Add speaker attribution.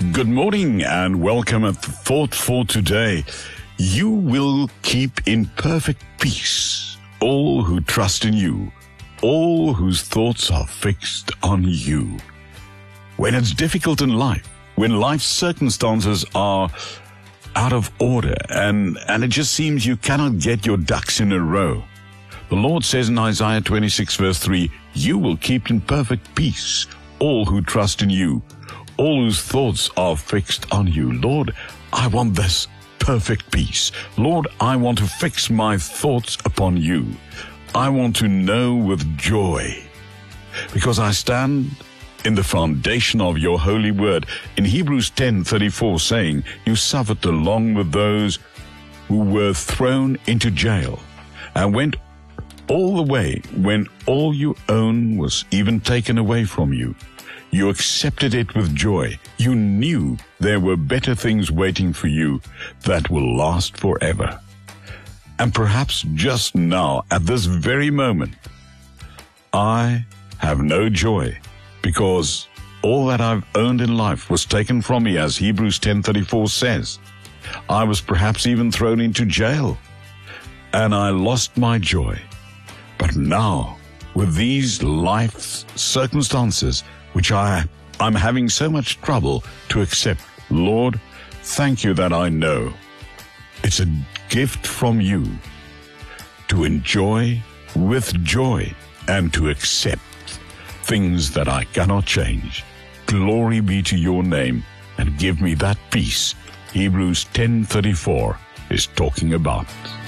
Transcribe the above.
Speaker 1: Good morning and welcome at the thought for today. You will keep in perfect peace all who trust in you, all whose thoughts are fixed on you. When it's difficult in life, when life's circumstances are out of order and it just seems you cannot get your ducks in a row, the Lord says in Isaiah 26 verse 3, you will keep in perfect peace all who trust in you, all whose thoughts are fixed on you. Lord, I want this perfect peace. Lord, I want to fix my thoughts upon you. I want to know with joy, because I stand in the foundation of your holy word. In Hebrews 10:34 saying, you suffered along with those who were thrown into jail and went all the way when all you own was even taken away from you. You accepted it with joy. You knew there were better things waiting for you that will last forever. And perhaps just now, at this very moment, I have no joy because all that I've earned in life was taken from me, as Hebrews 10:34 says. I was perhaps even thrown into jail, and I lost my joy. But now, with these life circumstances, which I'm having so much trouble to accept, Lord, thank you that I know it's a gift from you to enjoy with joy and to accept things that I cannot change. Glory be to your name, and give me that peace Hebrews 10:34 is talking about.